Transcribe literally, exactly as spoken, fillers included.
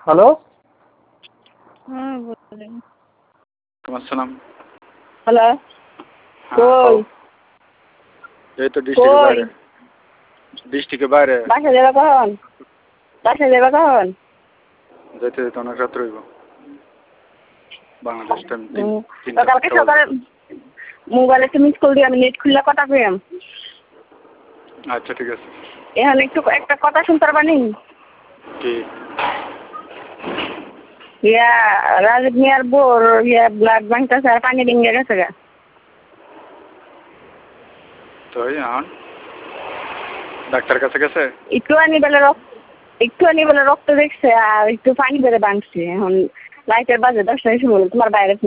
Hello. হ্যাঁ বলেন। আসসালাম। হ্যালো। হ্যাঁ, কই? এই তো ডিস্ট্রিক্টের কই? বাইরে। ডিস্ট্রিক্টের বাইরে। বাসা যাবা কখন? বাসা যাবা কখন? যেতে যেতে অনেক রাত রইব। বাংলাদেশ টাইম তিন হুম। তিনটা কালকে চারটা সকালে বাজে। মোবাইলে তুমি স্কুল দিয়ে আমি নেট খুললে কথা কইম। আচ্ছা ঠিক আছে। এখন একটু একটা কথা শুনতে পারবানি? কি? ইয়া রাজীব মিয়ার বোর ইয়া ব্লাড ব্যাংকটা আর পানি ডিঙ্গে গেছে গা। তো এখন ডাক্তার কাছে গেছে? একটু আনি বেলা রক্ত একটু আনি বেলা রক্ত দেখছে আর একটু পানি বেড়ে ভাঙছে। এখন লাইটের বাজে দশটার সময় তোমার বাইরে